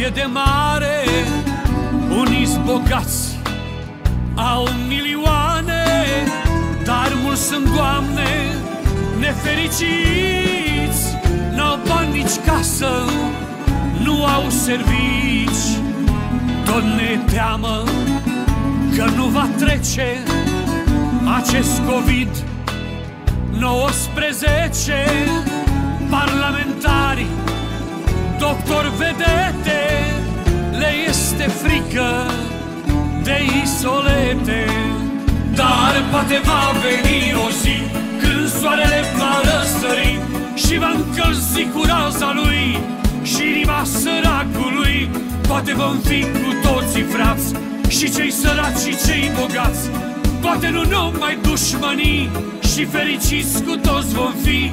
de mare, unii-s bogați, au milioane, dar mulți sunt, Doamne, nefericiți. N-au bani nici casă, nu au servici. Tot ne teamă că nu va trece acest COVID-19. Parlamentari, doctori vedete, le este frică de isolete. Dar poate va veni o zi când soarele va răsări și va încălzi cu raza lui și inima săracului. Poate vom fi cu toții frați, și cei săraci și cei bogați. Poate nu numai dușmanii, și fericiți cu toți vom fi.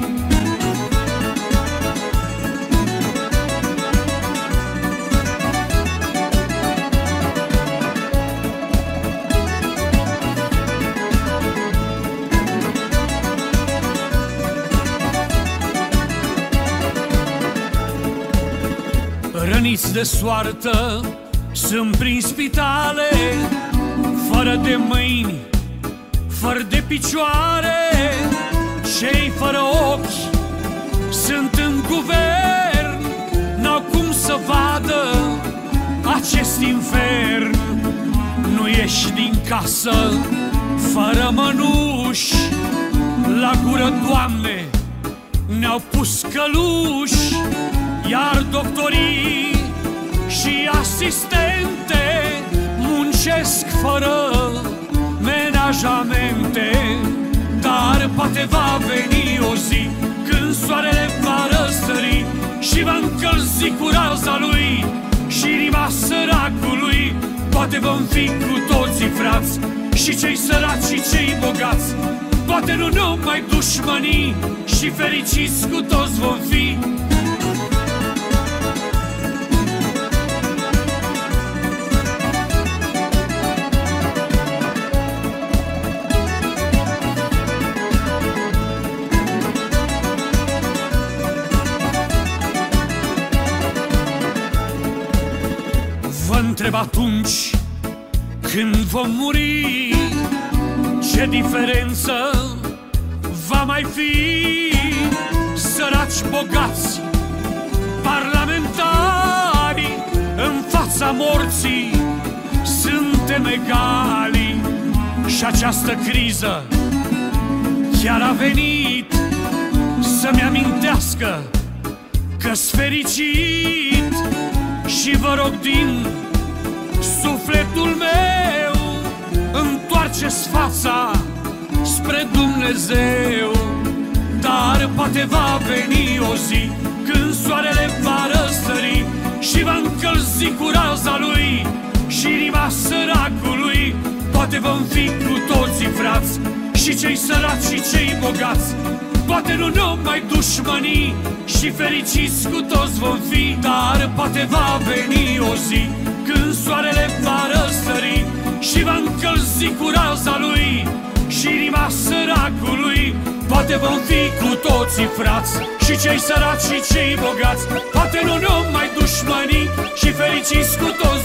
Răniți de soartă sunt prin spitale, fără de mâini, fără de picioare. Cei fără ochi sunt în guvern, n-au cum să vadă acest infern. Nu ieși din casă fără mănuși, la gură, Doamne, ne-au pus căluși. Iar doctorii și asistente muncesc fără menajamente. Dar poate va veni o zi când soarele va răsări și va încălzi cu raza lui și inima săracului. Poate vom fi cu toții frați, și cei săraci și cei bogați. Poate nu numai dușmanii, și fericiți cu toți vom fi. Vă întreb atunci când vom muri, ce diferență va mai fi? Săraci, bogați, parlamentari, în fața morții suntem egali. Și această criză chiar a venit să-mi amintească că-s fericit. Și vă rog din sufletul meu, întoarceți fața spre Dumnezeu. Dar poate va veni o zi când soarele va răsări și va încălzi cu raza lui și inima săracului. Poate vom fi cu toții frați, și cei săraci și cei bogați. Poate nu numai dușmanii, și fericiți cu toți vom fi. Dar poate va veni o zi când soarele va răsări și va încălzi cu raza lui și inima săracului. Poate vom fi cu toții frați, și cei săraci și cei bogați. Poate nu numai dușmanii, și fericiți cu toți